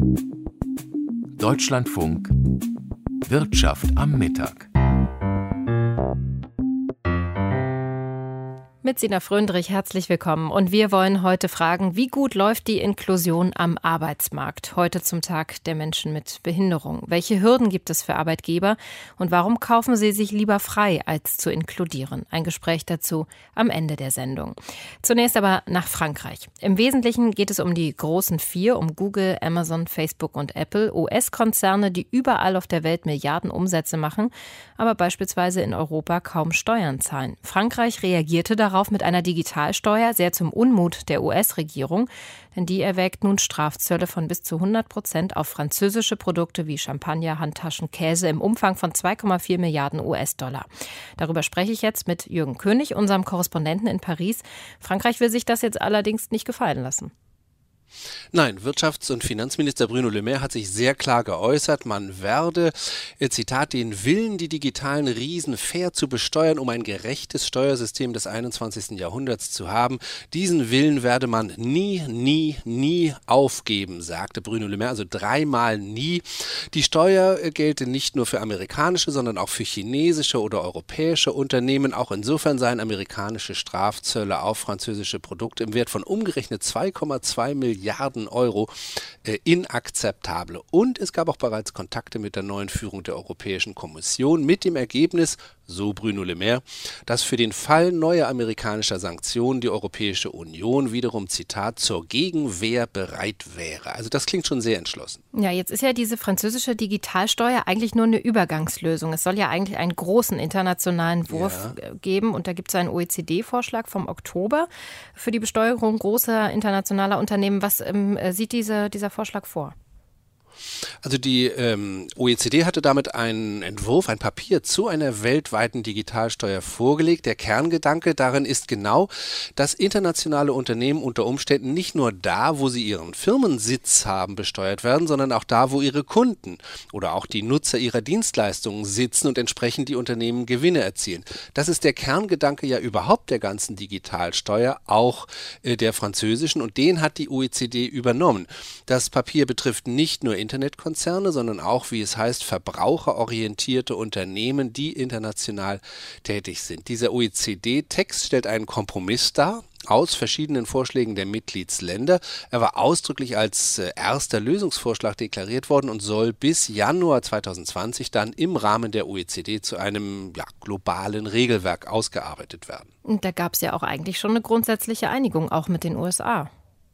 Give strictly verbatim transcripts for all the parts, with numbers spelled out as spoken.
Deutschlandfunk Wirtschaft am Mittag. Mit Sina Fröndrich, herzlich willkommen. Und wir wollen heute fragen, wie gut läuft die Inklusion am Arbeitsmarkt? Heute zum Tag der Menschen mit Behinderung. Welche Hürden gibt es für Arbeitgeber? Und warum kaufen sie sich lieber frei, als zu inkludieren? Ein Gespräch dazu am Ende der Sendung. Zunächst aber nach Frankreich. Im Wesentlichen geht es um die großen vier, um Google, Amazon, Facebook und Apple. U S-Konzerne, die überall auf der Welt Milliarden Umsätze machen, aber beispielsweise in Europa kaum Steuern zahlen. Frankreich reagierte darauf mit einer Digitalsteuer, sehr zum Unmut der U S-Regierung, denn die erwägt nun Strafzölle von bis zu hundert Prozent auf französische Produkte wie Champagner, Handtaschen, Käse im Umfang von zwei Komma vier Milliarden U S-Dollar. Darüber spreche ich jetzt mit Jürgen König, unserem Korrespondenten in Paris. Frankreich will sich das jetzt allerdings nicht gefallen lassen. Nein, Wirtschafts- und Finanzminister Bruno Le Maire hat sich sehr klar geäußert, man werde, Zitat, den Willen, die digitalen Riesen fair zu besteuern, um ein gerechtes Steuersystem des einundzwanzigsten Jahrhunderts zu haben. Diesen Willen werde man nie, nie, nie aufgeben, sagte Bruno Le Maire, also dreimal nie. Die Steuer gelte nicht nur für amerikanische, sondern auch für chinesische oder europäische Unternehmen. Auch insofern seien amerikanische Strafzölle auf französische Produkte im Wert von umgerechnet zwei Komma zwei Milliarden Euro äh, inakzeptabel. Und es gab auch bereits Kontakte mit der neuen Führung der Europäischen Kommission mit dem Ergebnis, so Bruno Le Maire, dass für den Fall neuer amerikanischer Sanktionen die Europäische Union wiederum, Zitat, zur Gegenwehr bereit wäre. Also das klingt schon sehr entschlossen. Ja, jetzt ist ja diese französische Digitalsteuer eigentlich nur eine Übergangslösung. Es soll ja eigentlich einen großen internationalen Wurf ja. geben und da gibt es einen O E C D-Vorschlag vom Oktober für die Besteuerung großer internationaler Unternehmen. Was ähm, sieht diese, dieser Vorschlag vor? Also die ähm, O E C D hatte damit einen Entwurf, ein Papier zu einer weltweiten Digitalsteuer vorgelegt. Der Kerngedanke darin ist genau, dass internationale Unternehmen unter Umständen nicht nur da, wo sie ihren Firmensitz haben, besteuert werden, sondern auch da, wo ihre Kunden oder auch die Nutzer ihrer Dienstleistungen sitzen und entsprechend die Unternehmen Gewinne erzielen. Das ist der Kerngedanke ja überhaupt der ganzen Digitalsteuer, auch äh, der französischen, und den hat die O E C D übernommen. Das Papier betrifft nicht nur Internetkonzerne, sondern auch, wie es heißt, verbraucherorientierte Unternehmen, die international tätig sind. Dieser O E C D-Text stellt einen Kompromiss dar aus verschiedenen Vorschlägen der Mitgliedsländer. Er war ausdrücklich als äh, erster Lösungsvorschlag deklariert worden und soll bis Januar zweitausendzwanzig dann im Rahmen der O E C D zu einem ja, globalen Regelwerk ausgearbeitet werden. Und da gab es ja auch eigentlich schon eine grundsätzliche Einigung, auch mit den U S A.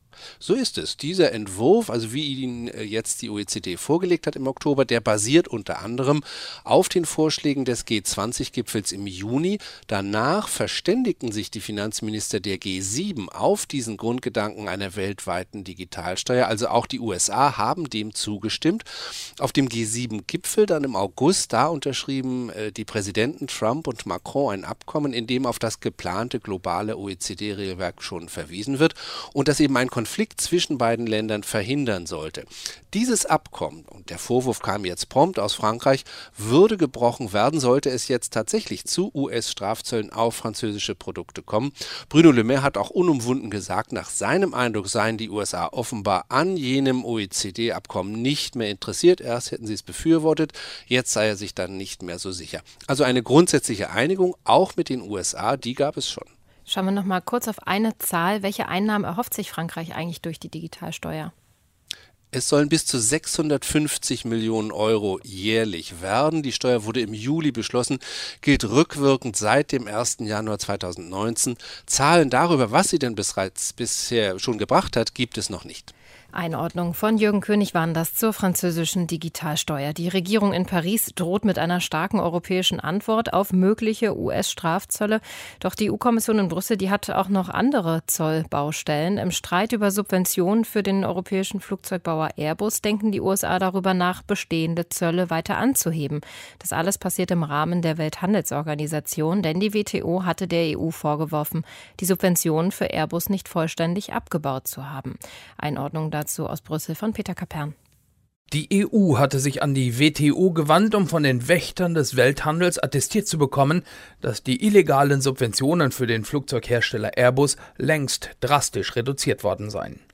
So ist es. Dieser Entwurf, also wie ihn jetzt die O E C D vorgelegt hat im Oktober, der basiert unter anderem auf den Vorschlägen des G zwanzig Gipfels im Juni. Danach verständigten sich die Finanzminister der G sieben auf diesen Grundgedanken einer weltweiten Digitalsteuer. Also auch die U S A haben dem zugestimmt. Auf dem G sieben Gipfel dann im August, da unterschrieben äh, die Präsidenten Trump und Macron ein Abkommen, in dem auf das geplante globale O E C D-Regelwerk schon verwiesen wird und das eben ein Konflikt zwischen beiden Ländern verhindern sollte. Dieses Abkommen, und der Vorwurf kam jetzt prompt aus Frankreich, würde gebrochen werden, sollte es jetzt tatsächlich zu U S-Strafzöllen auf französische Produkte kommen. Bruno Le Maire hat auch unumwunden gesagt, nach seinem Eindruck seien die U S A offenbar an jenem O E C D-Abkommen nicht mehr interessiert. Erst hätten sie es befürwortet, jetzt sei er sich dann nicht mehr so sicher. Also eine grundsätzliche Einigung, auch mit den U S A, die gab es schon. Schauen wir noch mal kurz auf eine Zahl. Welche Einnahmen erhofft sich Frankreich eigentlich durch die Digitalsteuer? Es sollen bis zu sechshundertfünfzig Millionen Euro jährlich werden. Die Steuer wurde im Juli beschlossen, gilt rückwirkend seit dem ersten Januar zweitausendneunzehn. Zahlen darüber, was sie denn bereits bisher schon gebracht hat, gibt es noch nicht. Einordnung von Jürgen König waren das zur französischen Digitalsteuer. Die Regierung in Paris droht mit einer starken europäischen Antwort auf mögliche U S-Strafzölle. Doch die E U-Kommission in Brüssel, die hat auch noch andere Zollbaustellen. Im Streit über Subventionen für den europäischen Flugzeugbauer Airbus denken die U S A darüber nach, bestehende Zölle weiter anzuheben. Das alles passiert im Rahmen der Welthandelsorganisation, denn die W T O hatte der E U vorgeworfen, die Subventionen für Airbus nicht vollständig abgebaut zu haben. Einordnung dazu aus Brüssel von Peter Kapern. Die E U hatte sich an die W T O gewandt, um von den Wächtern des Welthandels attestiert zu bekommen, dass die illegalen Subventionen für den Flugzeughersteller Airbus längst drastisch reduziert worden seien.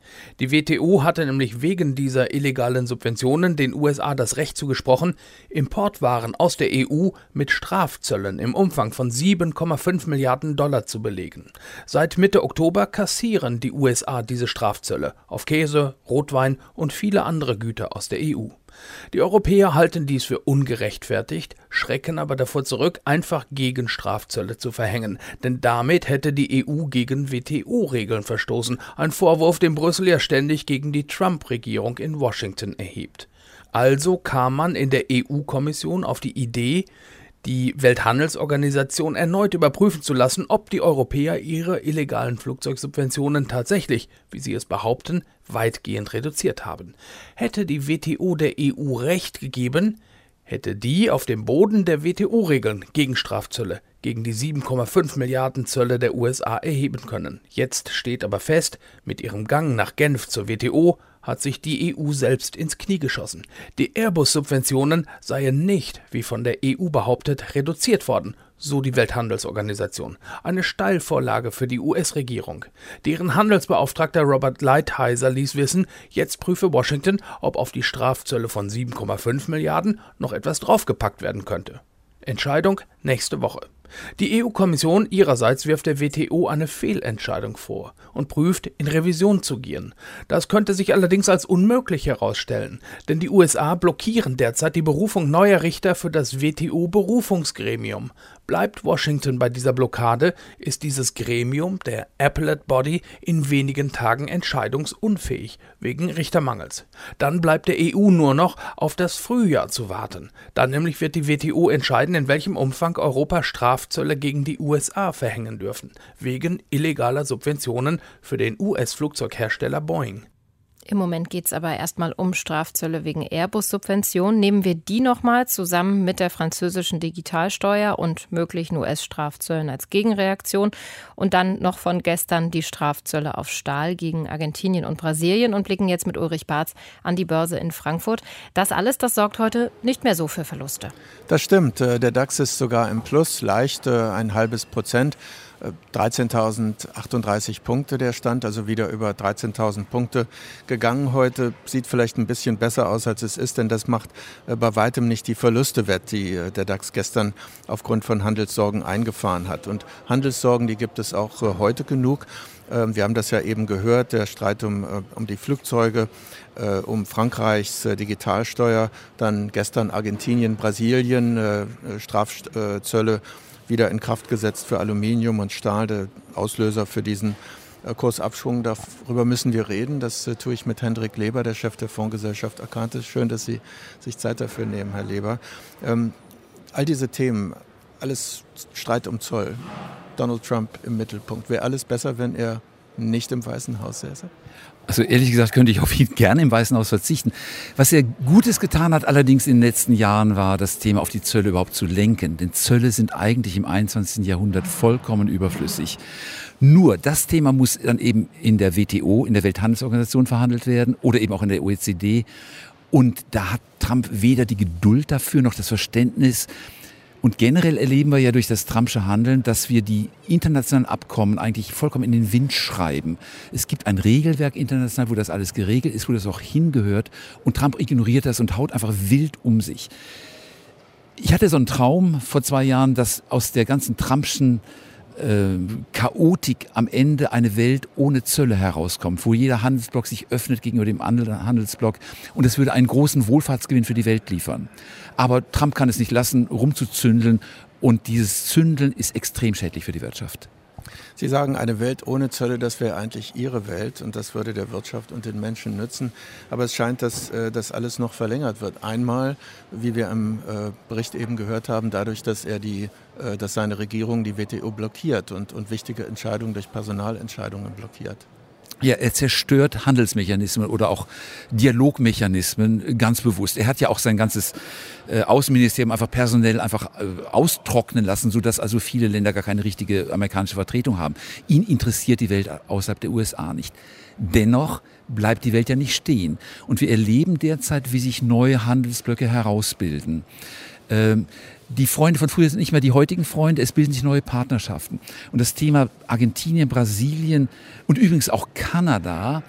Die W T O hatte nämlich wegen dieser illegalen Subventionen den U S A das Recht zugesprochen, Importwaren aus der E U mit Strafzöllen im Umfang von sieben Komma fünf Milliarden Dollar zu belegen. Seit Mitte Oktober kassieren die U S A diese Strafzölle auf Käse, Rotwein und viele andere Güter aus der E U. Die Europäer halten dies für ungerechtfertigt, schrecken aber davor zurück, einfach Gegenstrafzölle zu verhängen, denn damit hätte die E U gegen W T O-Regeln verstoßen, ein Vorwurf, den Brüssel ja ständig gegen die Trump-Regierung in Washington erhebt. Also kam man in der E U-Kommission auf die Idee, die Welthandelsorganisation erneut überprüfen zu lassen, ob die Europäer ihre illegalen Flugzeugsubventionen tatsächlich, wie sie es behaupten, weitgehend reduziert haben. Hätte die W T O der E U Recht gegeben, hätte die auf dem Boden der W T O-Regeln Gegenstrafzölle gegen die sieben Komma fünf Milliarden Zölle der U S A erheben können. Jetzt steht aber fest, mit ihrem Gang nach Genf zur W T O hat sich die E U selbst ins Knie geschossen. Die Airbus-Subventionen seien nicht, wie von der E U behauptet, reduziert worden, so die Welthandelsorganisation. Eine Steilvorlage für die U S-Regierung. Deren Handelsbeauftragter Robert Lighthizer ließ wissen, jetzt prüfe Washington, ob auf die Strafzölle von sieben Komma fünf Milliarden noch etwas draufgepackt werden könnte. Entscheidung nächste Woche. Die E U-Kommission ihrerseits wirft der W T O eine Fehlentscheidung vor und prüft, in Revision zu gehen. Das könnte sich allerdings als unmöglich herausstellen, denn die U S A blockieren derzeit die Berufung neuer Richter für das W T O-Berufungsgremium. Bleibt Washington bei dieser Blockade, ist dieses Gremium, der Appellate Body, in wenigen Tagen entscheidungsunfähig, wegen Richtermangels. Dann bleibt der E U nur noch auf das Frühjahr zu warten. Dann nämlich wird die W T O entscheiden, in welchem Umfang Europa Strafzölle gegen die U S A verhängen dürfen, wegen illegaler Subventionen für den U S-Flugzeughersteller Boeing. Im Moment geht es aber erstmal um Strafzölle wegen Airbus-Subventionen. Nehmen wir die nochmal zusammen mit der französischen Digitalsteuer und möglichen U S-Strafzöllen als Gegenreaktion. Und dann noch von gestern die Strafzölle auf Stahl gegen Argentinien und Brasilien und blicken jetzt mit Ulrich Barz an die Börse in Frankfurt. Das alles, das sorgt heute nicht mehr so für Verluste. Das stimmt. Der DAX ist sogar im Plus, leicht ein halbes Prozent. dreizehntausendachtunddreißig Punkte der Stand, also wieder über dreizehntausend Punkte gegangen heute. Sieht vielleicht ein bisschen besser aus, als es ist, denn das macht bei weitem nicht die Verluste wett, die der DAX gestern aufgrund von Handelssorgen eingefahren hat. Und Handelssorgen, die gibt es auch heute genug. Wir haben das ja eben gehört, der Streit um, um die Flugzeuge, um Frankreichs Digitalsteuer, dann gestern Argentinien, Brasilien, Strafzölle wieder in Kraft gesetzt für Aluminium und Stahl, der Auslöser für diesen Kursabschwung. Darüber müssen wir reden. Das äh, tue ich mit Hendrik Leber, der Chef der Fondsgesellschaft Akantis. Schön, dass Sie sich Zeit dafür nehmen, Herr Leber. Ähm, all diese Themen, alles Streit um Zoll, Donald Trump im Mittelpunkt. Wäre alles besser, wenn er nicht im Weißen Haus säße? Also ehrlich gesagt könnte ich auf ihn gerne im Weißen Haus verzichten. Was er Gutes getan hat allerdings in den letzten Jahren war, das Thema auf die Zölle überhaupt zu lenken. Denn Zölle sind eigentlich im einundzwanzigsten Jahrhundert vollkommen überflüssig. Nur das Thema muss dann eben in der W T O, in der Welthandelsorganisation verhandelt werden oder eben auch in der O E C D. Und da hat Trump weder die Geduld dafür noch das Verständnis. Und generell erleben wir ja durch das Trumpsche Handeln, dass wir die internationalen Abkommen eigentlich vollkommen in den Wind schreiben. Es gibt ein Regelwerk international, wo das alles geregelt ist, wo das auch hingehört. Und Trump ignoriert das und haut einfach wild um sich. Ich hatte so einen Traum vor zwei Jahren, dass aus der ganzen Trumpschen äh, Chaotik am Ende eine Welt ohne Zölle herauskommt, wo jeder Handelsblock sich öffnet gegenüber dem anderen Handelsblock und es würde einen großen Wohlfahrtsgewinn für die Welt liefern. Aber Trump kann es nicht lassen, rumzuzündeln und dieses Zündeln ist extrem schädlich für die Wirtschaft. Sie sagen, eine Welt ohne Zölle, das wäre eigentlich Ihre Welt und das würde der Wirtschaft und den Menschen nützen. Aber es scheint, dass das alles noch verlängert wird. Einmal, wie wir im Bericht eben gehört haben, dadurch, dass er die, dass seine Regierung die W T O blockiert und, und wichtige Entscheidungen durch Personalentscheidungen blockiert. Ja, er zerstört Handelsmechanismen oder auch Dialogmechanismen ganz bewusst. Er hat ja auch sein ganzes äh, Außenministerium einfach personell einfach äh, austrocknen lassen, sodass also viele Länder gar keine richtige amerikanische Vertretung haben. Ihn interessiert die Welt außerhalb der U S A nicht. Dennoch bleibt die Welt ja nicht stehen. Und wir erleben derzeit, wie sich neue Handelsblöcke herausbilden. Ähm, Die Freunde von früher sind nicht mehr die heutigen Freunde, es bilden sich neue Partnerschaften. Und das Thema Argentinien, Brasilien und übrigens auch Kanada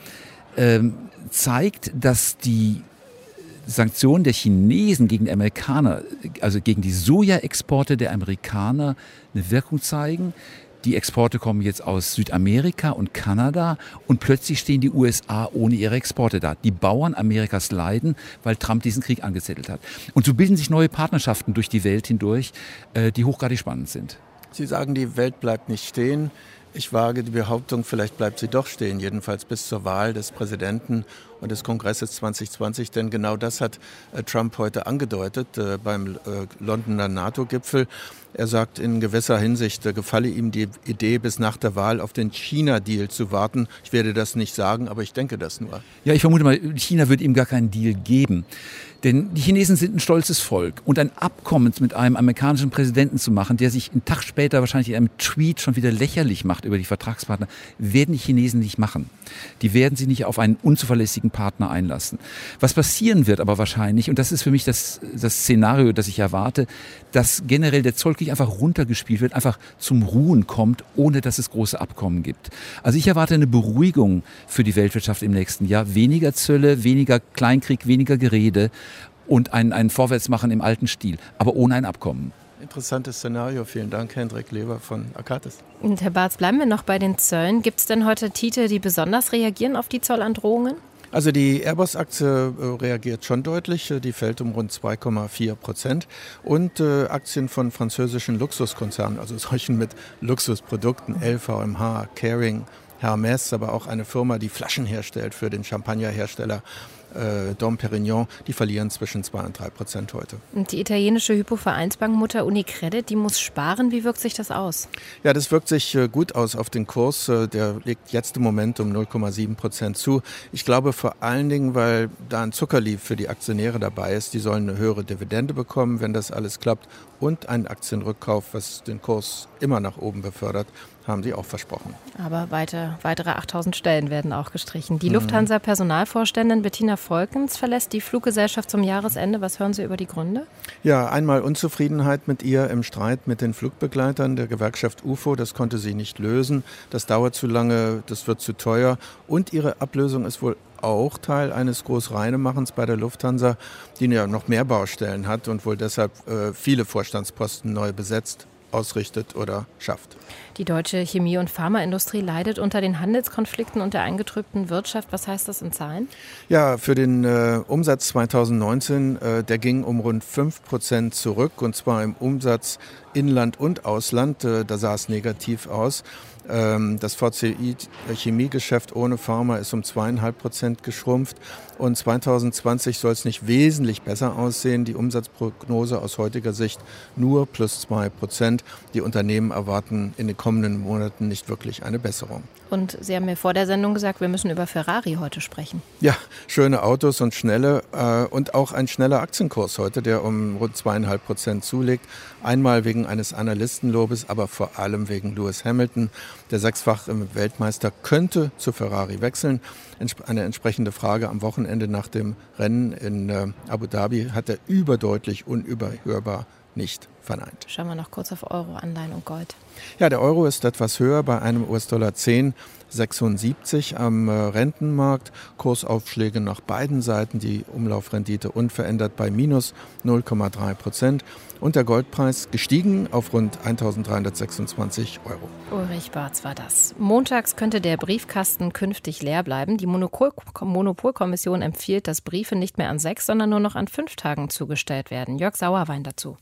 ähm, zeigt, dass die Sanktionen der Chinesen gegen die Amerikaner, also gegen die Sojaexporte der Amerikaner, eine Wirkung zeigen. Die Exporte kommen jetzt aus Südamerika und Kanada und plötzlich stehen die U S A ohne ihre Exporte da. Die Bauern Amerikas leiden, weil Trump diesen Krieg angezettelt hat. Und so bilden sich neue Partnerschaften durch die Welt hindurch, die hochgradig spannend sind. Sie sagen, die Welt bleibt nicht stehen. Ich wage die Behauptung, vielleicht bleibt sie doch stehen, jedenfalls bis zur Wahl des Präsidenten und des Kongresses zwanzig zwanzig. Denn genau das hat äh, Trump heute angedeutet äh, beim äh, Londoner NATO-Gipfel. Er sagt, in gewisser Hinsicht äh, gefalle ihm die Idee, bis nach der Wahl auf den China-Deal zu warten. Ich werde das nicht sagen, aber ich denke das nur. Ja, ich vermute mal, China wird ihm gar keinen Deal geben. Denn die Chinesen sind ein stolzes Volk. Und ein Abkommen mit einem amerikanischen Präsidenten zu machen, der sich einen Tag später wahrscheinlich in einem Tweet schon wieder lächerlich macht über die Vertragspartner, werden die Chinesen nicht machen. Die werden sich nicht auf einen unzuverlässigen Partner einlassen. Was passieren wird aber wahrscheinlich, und das ist für mich das, das Szenario, das ich erwarte, dass generell der Zollkrieg einfach runtergespielt wird, einfach zum Ruhen kommt, ohne dass es große Abkommen gibt. Also ich erwarte eine Beruhigung für die Weltwirtschaft im nächsten Jahr. Weniger Zölle, weniger Kleinkrieg, weniger Gerede. Und ein, ein Vorwärtsmachen im alten Stil, aber ohne ein Abkommen. Interessantes Szenario. Vielen Dank, Hendrik Leber von Akatis. Und Herr Barz, bleiben wir noch bei den Zöllen. Gibt es denn heute Titel, die besonders reagieren auf die Zollandrohungen? Also die Airbus-Aktie äh, reagiert schon deutlich. Die fällt um rund zwei Komma vier Prozent. Und äh, Aktien von französischen Luxuskonzernen, also solchen mit Luxusprodukten, L V M H, Kering, Hermès, aber auch eine Firma, die Flaschen herstellt für den Champagnerhersteller äh, Dom Perignon, die verlieren zwischen zwei und drei Prozent heute. Und die italienische Hypo-Vereinsbankmutter Unicredit, die muss sparen. Wie wirkt sich das aus? Ja, das wirkt sich äh, gut aus auf den Kurs. Äh, der liegt jetzt im Moment um null Komma sieben Prozent zu. Ich glaube vor allen Dingen, weil da ein Zuckerlieb für die Aktionäre dabei ist. Die sollen eine höhere Dividende bekommen, wenn das alles klappt. Und einen Aktienrückkauf, was den Kurs immer nach oben befördert, haben sie auch versprochen. Aber weiter, weitere achttausend Stellen werden auch gestrichen. Die mhm. Lufthansa-Personalvorständin Bettina Volkens verlässt die Fluggesellschaft zum Jahresende. Was hören Sie über die Gründe? Ja, einmal Unzufriedenheit mit ihr im Streit mit den Flugbegleitern der Gewerkschaft U F O. Das konnte sie nicht lösen. Das dauert zu lange, das wird zu teuer. Und ihre Ablösung ist wohl auch Teil eines Großreinemachens bei der Lufthansa, die ja noch mehr Baustellen hat und wohl deshalb äh, viele Vorstandsposten neu besetzt, ausrichtet oder schafft. Die deutsche Chemie- und Pharmaindustrie leidet unter den Handelskonflikten und der eingetrübten Wirtschaft. Was heißt das in Zahlen? Ja, für den äh, Umsatz zweitausendneunzehn, äh, der ging um rund fünf Prozent zurück, und zwar im Umsatz Inland und Ausland. Äh, da sah es negativ aus. Ähm, das V C I-Chemiegeschäft ohne Pharma ist um zweieinhalb Prozent geschrumpft. Und zweitausendzwanzig soll es nicht wesentlich besser aussehen. Die Umsatzprognose aus heutiger Sicht nur plus zwei Prozent. Die Unternehmen erwarten in den kommenden Monaten nicht wirklich eine Besserung. Und Sie haben mir vor der Sendung gesagt, wir müssen über Ferrari heute sprechen. Ja, schöne Autos und schnelle äh, und auch ein schneller Aktienkurs heute, der um rund zweieinhalb Prozent zulegt. Einmal wegen eines Analystenlobes, aber vor allem wegen Lewis Hamilton. Der sechsfache Weltmeister könnte zu Ferrari wechseln. Eine entsprechende Frage am Wochenende nach dem Rennen in äh, Abu Dhabi hat er überdeutlich, unüberhörbar nicht verneint. Schauen wir noch kurz auf Euro, Anleihen und Gold. Ja, der Euro ist etwas höher bei einem U S-Dollar zehn Komma sechsundsiebzig am äh, Rentenmarkt. Kursaufschläge nach beiden Seiten, die Umlaufrendite unverändert bei minus null Komma drei Prozent. Und der Goldpreis gestiegen auf rund eintausenddreihundertsechsundzwanzig Euro. Ulrich Barz war das. Montags könnte der Briefkasten künftig leer bleiben. Die Monopol- Monopolkommission empfiehlt, dass Briefe nicht mehr an sechs, sondern nur noch an fünf Tagen zugestellt werden. Jörg Sauerwein dazu.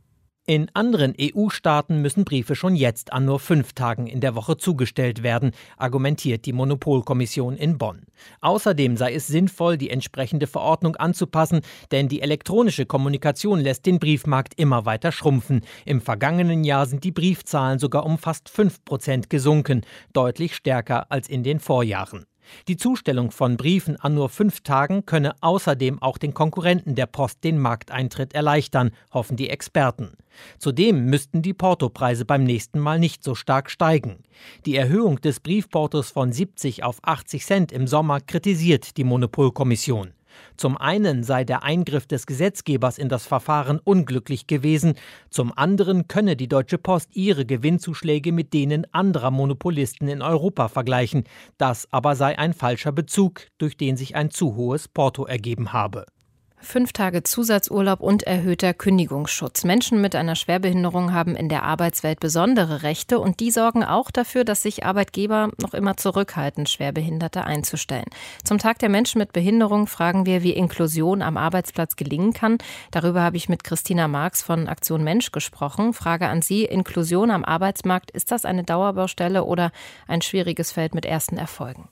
In anderen E U-Staaten müssen Briefe schon jetzt an nur fünf Tagen in der Woche zugestellt werden, argumentiert die Monopolkommission in Bonn. Außerdem sei es sinnvoll, die entsprechende Verordnung anzupassen, denn die elektronische Kommunikation lässt den Briefmarkt immer weiter schrumpfen. Im vergangenen Jahr sind die Briefzahlen sogar um fast fünf Prozent gesunken, deutlich stärker als in den Vorjahren. Die Zustellung von Briefen an nur fünf Tagen könne außerdem auch den Konkurrenten der Post den Markteintritt erleichtern, hoffen die Experten. Zudem müssten die Portopreise beim nächsten Mal nicht so stark steigen. Die Erhöhung des Briefportos von siebzig auf achtzig Cent im Sommer kritisiert die Monopolkommission. Zum einen sei der Eingriff des Gesetzgebers in das Verfahren unglücklich gewesen, zum anderen könne die Deutsche Post ihre Gewinnzuschläge mit denen anderer Monopolisten in Europa vergleichen. Das aber sei ein falscher Bezug, durch den sich ein zu hohes Porto ergeben habe. Fünf Tage Zusatzurlaub und erhöhter Kündigungsschutz. Menschen mit einer Schwerbehinderung haben in der Arbeitswelt besondere Rechte und die sorgen auch dafür, dass sich Arbeitgeber noch immer zurückhalten, Schwerbehinderte einzustellen. Zum Tag der Menschen mit Behinderung fragen wir, wie Inklusion am Arbeitsplatz gelingen kann. Darüber habe ich mit Christina Marx von Aktion Mensch gesprochen. Frage an Sie, Inklusion am Arbeitsmarkt, ist das eine Dauerbaustelle oder ein schwieriges Feld mit ersten Erfolgen?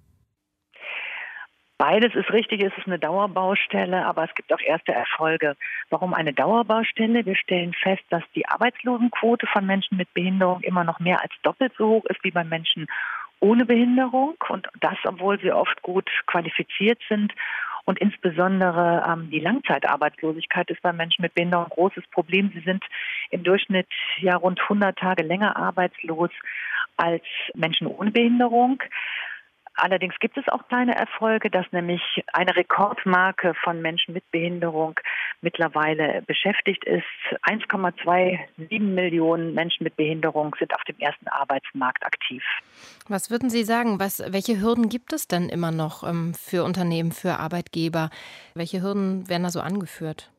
Beides ist richtig, es ist eine Dauerbaustelle, aber es gibt auch erste Erfolge. Warum eine Dauerbaustelle? Wir stellen fest, dass die Arbeitslosenquote von Menschen mit Behinderung immer noch mehr als doppelt so hoch ist wie bei Menschen ohne Behinderung. Und das, obwohl sie oft gut qualifiziert sind. Und insbesondere ähm, die Langzeitarbeitslosigkeit ist bei Menschen mit Behinderung ein großes Problem. Sie sind im Durchschnitt ja rund hundert Tage länger arbeitslos als Menschen ohne Behinderung. Allerdings gibt es auch kleine Erfolge, dass nämlich eine Rekordmarke von Menschen mit Behinderung mittlerweile beschäftigt ist. eins Komma siebenundzwanzig Millionen Menschen mit Behinderung sind auf dem ersten Arbeitsmarkt aktiv. Was würden Sie sagen, was, welche Hürden gibt es denn immer noch ähm, für Unternehmen, für Arbeitgeber? Welche Hürden werden da so angeführt?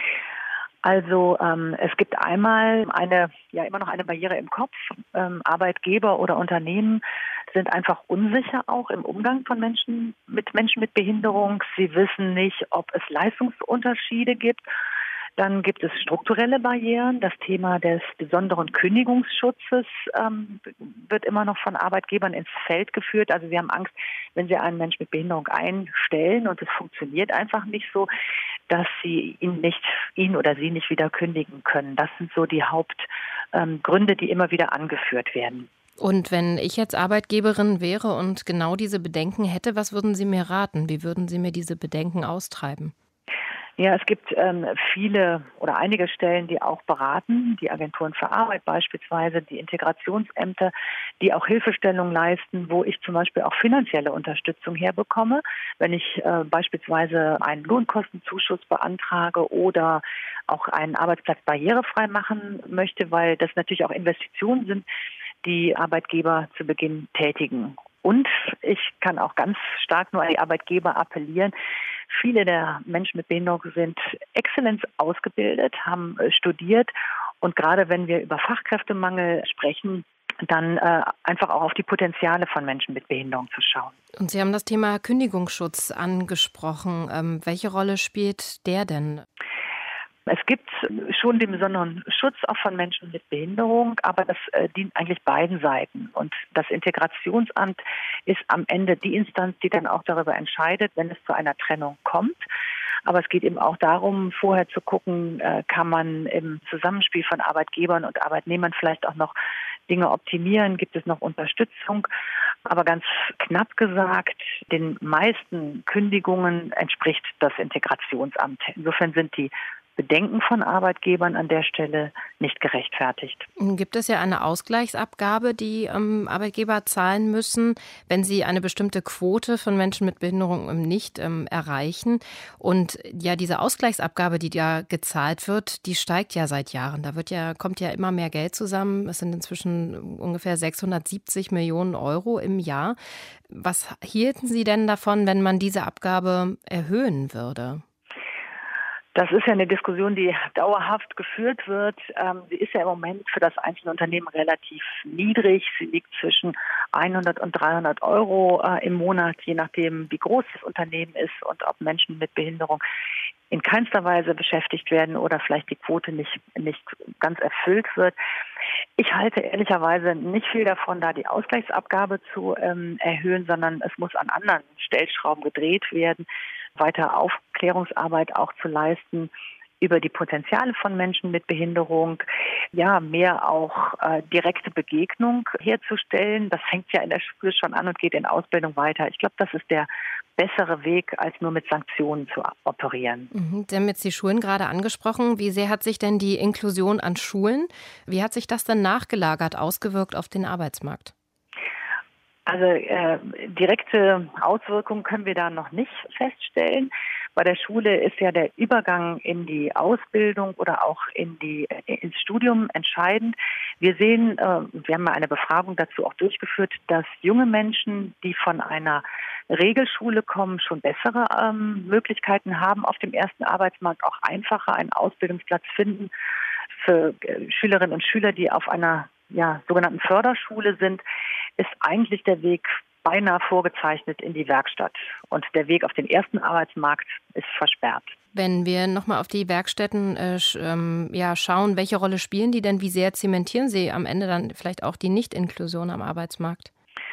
Also ähm, es gibt einmal eine, ja immer noch eine Barriere im Kopf. Ähm, Arbeitgeber oder Unternehmen sind einfach unsicher auch im Umgang von Menschen mit Menschen mit Behinderung. Sie wissen nicht, ob es Leistungsunterschiede gibt. Dann gibt es strukturelle Barrieren. Das Thema des besonderen Kündigungsschutzes ähm, wird immer noch von Arbeitgebern ins Feld geführt. Also sie haben Angst, wenn sie einen Menschen mit Behinderung einstellen und es funktioniert einfach nicht so, dass sie ihn nicht, ihn oder sie nicht wieder kündigen können. Das sind so die Hauptgründe, ähm, die immer wieder angeführt werden. Und wenn ich jetzt Arbeitgeberin wäre und genau diese Bedenken hätte, was würden Sie mir raten? Wie würden Sie mir diese Bedenken austreiben? Ja, es gibt ähm, viele oder einige Stellen, die auch beraten, die Agenturen für Arbeit beispielsweise, die Integrationsämter, die auch Hilfestellung leisten, wo ich zum Beispiel auch finanzielle Unterstützung herbekomme, wenn ich äh, beispielsweise einen Lohnkostenzuschuss beantrage oder auch einen Arbeitsplatz barrierefrei machen möchte, weil das natürlich auch Investitionen sind, die Arbeitgeber zu Beginn tätigen. Und ich kann auch ganz stark nur an die Arbeitgeber appellieren. Viele der Menschen mit Behinderung sind exzellent ausgebildet, haben studiert. Und gerade wenn wir über Fachkräftemangel sprechen, dann äh, einfach auch auf die Potenziale von Menschen mit Behinderung zu schauen. Und Sie haben das Thema Kündigungsschutz angesprochen. Ähm, welche Rolle spielt der denn? Es gibt schon den besonderen Schutz auch von Menschen mit Behinderung, aber das äh, dient eigentlich beiden Seiten. Und das Integrationsamt ist am Ende die Instanz, die dann auch darüber entscheidet, wenn es zu einer Trennung kommt. Aber es geht eben auch darum, vorher zu gucken, äh, kann man im Zusammenspiel von Arbeitgebern und Arbeitnehmern vielleicht auch noch Dinge optimieren, gibt es noch Unterstützung. Aber ganz knapp gesagt, den meisten Kündigungen entspricht das Integrationsamt. Insofern sind die Bedenken von Arbeitgebern an der Stelle nicht gerechtfertigt. Gibt es ja eine Ausgleichsabgabe, die ähm, Arbeitgeber zahlen müssen, wenn sie eine bestimmte Quote von Menschen mit Behinderung nicht ähm, erreichen. Und ja, diese Ausgleichsabgabe, die da gezahlt wird, die steigt ja seit Jahren. Da wird ja, kommt ja immer mehr Geld zusammen. Es sind inzwischen ungefähr sechshundertsiebzig Millionen Euro im Jahr. Was hielten Sie denn davon, wenn man diese Abgabe erhöhen würde? Das ist ja eine Diskussion, die dauerhaft geführt wird. Ähm, sie ist ja im Moment für das einzelne Unternehmen relativ niedrig. Sie liegt zwischen hundert und dreihundert Euro äh, im Monat, je nachdem, wie groß das Unternehmen ist und ob Menschen mit Behinderung in keinster Weise beschäftigt werden oder vielleicht die Quote nicht, nicht ganz erfüllt wird. Ich halte ehrlicherweise nicht viel davon, da die Ausgleichsabgabe zu ähm, erhöhen, sondern es muss an anderen Stellschrauben gedreht werden, weiter Aufklärungsarbeit auch zu leisten über die Potenziale von Menschen mit Behinderung, ja, mehr auch äh, direkte Begegnung herzustellen. Das fängt ja in der Schule schon an und geht in Ausbildung weiter. Ich glaube, das ist der bessere Weg, als nur mit Sanktionen zu operieren. Mhm. Sie haben jetzt die Schulen gerade angesprochen. Wie sehr hat sich denn die Inklusion an Schulen, wie hat sich das denn nachgelagert, ausgewirkt auf den Arbeitsmarkt? Also äh, direkte Auswirkungen können wir da noch nicht feststellen. Bei der Schule ist ja der Übergang in die Ausbildung oder auch in die, ins Studium entscheidend. Wir sehen, äh, wir haben mal eine Befragung dazu auch durchgeführt, dass junge Menschen, die von einer Regelschule kommen, schon bessere ähm, Möglichkeiten haben, auf dem ersten Arbeitsmarkt auch einfacher einen Ausbildungsplatz finden. Für äh, Schülerinnen und Schüler, die auf einer ja, sogenannten Förderschule sind, ist eigentlich der Weg beinahe vorgezeichnet in die Werkstatt. Und der Weg auf den ersten Arbeitsmarkt ist versperrt. Wenn wir nochmal auf die Werkstätten äh, sch, ähm, ja, schauen, welche Rolle spielen die denn? Wie sehr zementieren sie am Ende dann vielleicht auch die Nicht-Inklusion am Arbeitsmarkt?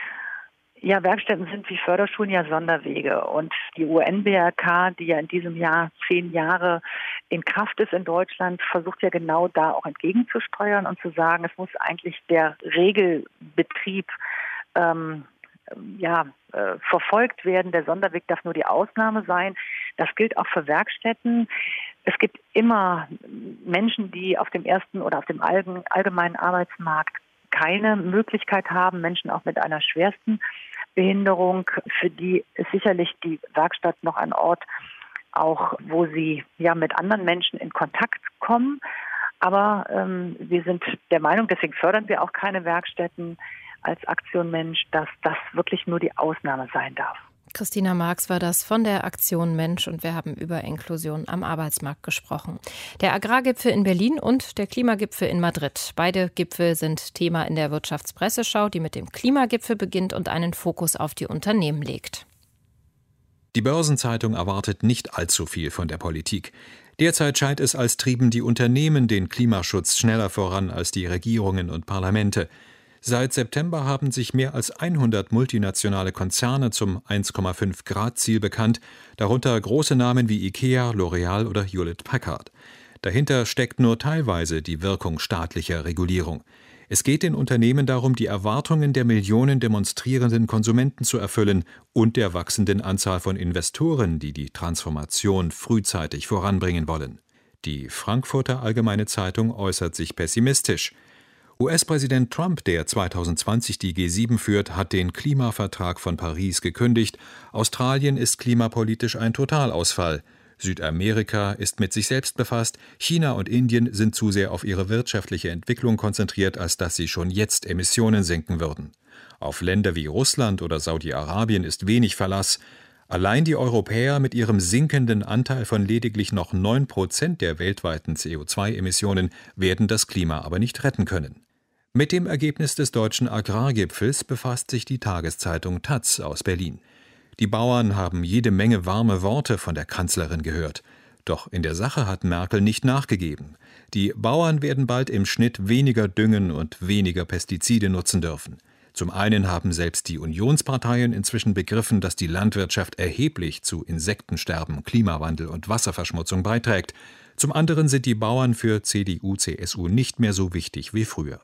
Ja, Werkstätten sind wie Förderschulen ja Sonderwege. Und die U N B R K, die ja in diesem Jahr zehn Jahre in Kraft ist in Deutschland, versucht ja genau da auch entgegenzusteuern und zu sagen, es muss eigentlich der Regelbetrieb ähm, ja, äh, verfolgt werden. Der Sonderweg darf nur die Ausnahme sein. Das gilt auch für Werkstätten. Es gibt immer Menschen, die auf dem ersten oder auf dem allgemeinen Arbeitsmarkt keine Möglichkeit haben, Menschen auch mit einer schwersten Behinderung, für die ist sicherlich die Werkstatt noch ein Ort, auch wo sie ja mit anderen Menschen in Kontakt kommen. Aber ähm, wir sind der Meinung, deswegen fördern wir auch keine Werkstätten als Aktion Mensch, dass das wirklich nur die Ausnahme sein darf. Christina Marx war das von der Aktion Mensch und wir haben über Inklusion am Arbeitsmarkt gesprochen. Der Agrargipfel in Berlin und der Klimagipfel in Madrid. Beide Gipfel sind Thema in der Wirtschaftspresseschau, die mit dem Klimagipfel beginnt und einen Fokus auf die Unternehmen legt. Die Börsenzeitung erwartet nicht allzu viel von der Politik. Derzeit scheint es, als trieben die Unternehmen den Klimaschutz schneller voran als die Regierungen und Parlamente. Seit September haben sich mehr als hundert multinationale Konzerne zum eins Komma fünf Grad Ziel bekannt, darunter große Namen wie IKEA, L'Oreal oder Hewlett-Packard. Dahinter steckt nur teilweise die Wirkung staatlicher Regulierung. Es geht den Unternehmen darum, die Erwartungen der Millionen demonstrierenden Konsumenten zu erfüllen und der wachsenden Anzahl von Investoren, die die Transformation frühzeitig voranbringen wollen. Die Frankfurter Allgemeine Zeitung äußert sich pessimistisch. U S-Präsident Trump, der zweitausendzwanzig die G sieben führt, hat den Klimavertrag von Paris gekündigt. Australien ist klimapolitisch ein Totalausfall. Südamerika ist mit sich selbst befasst. China und Indien sind zu sehr auf ihre wirtschaftliche Entwicklung konzentriert, als dass sie schon jetzt Emissionen senken würden. Auf Länder wie Russland oder Saudi-Arabien ist wenig Verlass. Allein die Europäer mit ihrem sinkenden Anteil von lediglich noch neun Prozent der weltweiten C O zwei Emissionen werden das Klima aber nicht retten können. Mit dem Ergebnis des deutschen Agrargipfels befasst sich die Tageszeitung Taz aus Berlin. Die Bauern haben jede Menge warme Worte von der Kanzlerin gehört. Doch in der Sache hat Merkel nicht nachgegeben. Die Bauern werden bald im Schnitt weniger düngen und weniger Pestizide nutzen dürfen. Zum einen haben selbst die Unionsparteien inzwischen begriffen, dass die Landwirtschaft erheblich zu Insektensterben, Klimawandel und Wasserverschmutzung beiträgt. Zum anderen sind die Bauern für C D U, C S U nicht mehr so wichtig wie früher.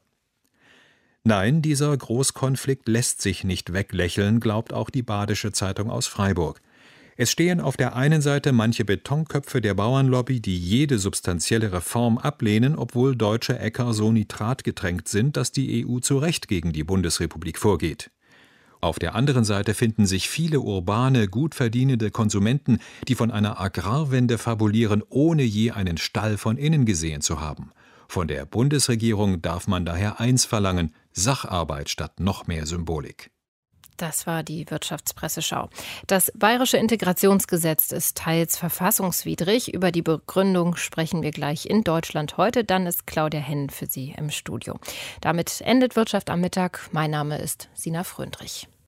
Nein, dieser Großkonflikt lässt sich nicht weglächeln, glaubt auch die Badische Zeitung aus Freiburg. Es stehen auf der einen Seite manche Betonköpfe der Bauernlobby, die jede substanzielle Reform ablehnen, obwohl deutsche Äcker so nitratgetränkt sind, dass die E U zu Recht gegen die Bundesrepublik vorgeht. Auf der anderen Seite finden sich viele urbane, gut verdienende Konsumenten, die von einer Agrarwende fabulieren, ohne je einen Stall von innen gesehen zu haben. Von der Bundesregierung darf man daher eins verlangen: Sacharbeit statt noch mehr Symbolik. Das war die Wirtschaftspresseschau. Das Bayerische Integrationsgesetz ist teils verfassungswidrig. Über die Begründung sprechen wir gleich in Deutschland heute. Dann ist Claudia Henn für Sie im Studio. Damit endet Wirtschaft am Mittag. Mein Name ist Sina Fröndrich.